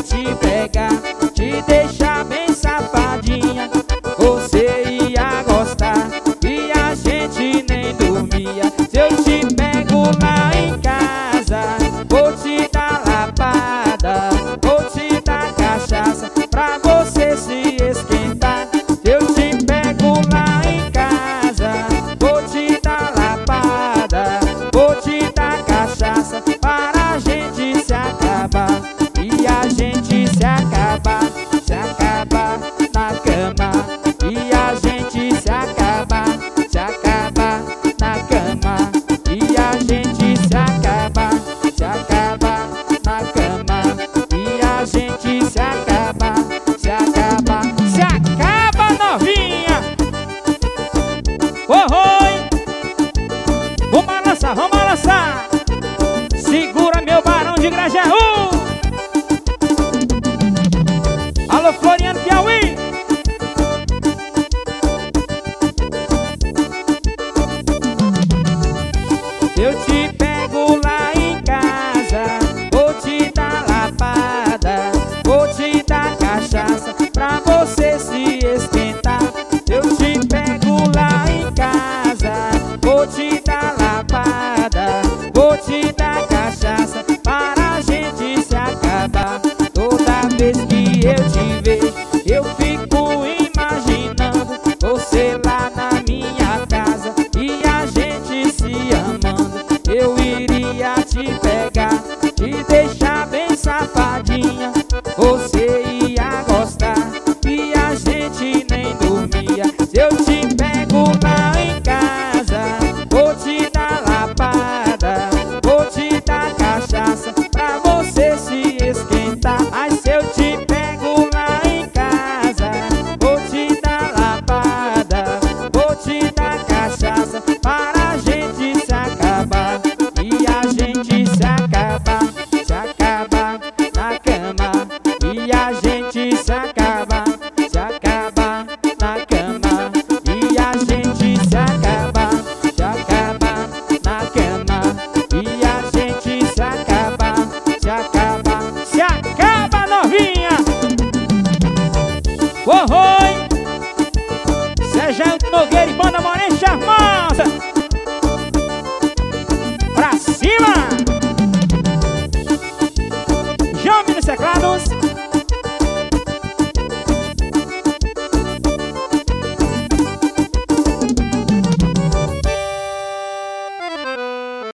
te pegar, te deixar bem safadinha. Você ia gostar e a gente nem dormia. Se eu te pego lá em casa, vou te dar lapada, vou te dar cachaça pra você se esquentar. Se eu te pego lá em casa, vou te dar lapada, vou te dar cachaça para a gente se acabar. E a gente se acabar na cama. E a gente se acabar na cama. E a gente se acabar na cama. E a gente se acaba novinha. Oi, vamos balançar. Segura meu barão de Grajaú. Alô, Floriano, Piauí. Eu te pego lá em casa, vou te dar lapada, vou te dar cachaça pra você se esquentar. Eu te pego lá em casa, vou te dar lapada, vou te dar cachaça para a gente se acabar. Toda vez que eu te vejo, eu fico imaginando você lá na minha casa e a gente se amando. Eu iria te pegar, te deixar bem safadinha. Você ia gostar e a gente nem dormia. Se eu te pego lá em casa, vou te dar lapada, vou te dar cachaça pra você se esquentar. Ai, se eu te pego lá em casa, vou te dar lapada, vou te dar cachaça para a gente se acabar. E a gente se acaba na cama. E a gente se acaba na cama. E a gente se acaba na cama. E a gente se acaba novinha. Oi, Sérgio Nogueira e Banda Morena Charmant.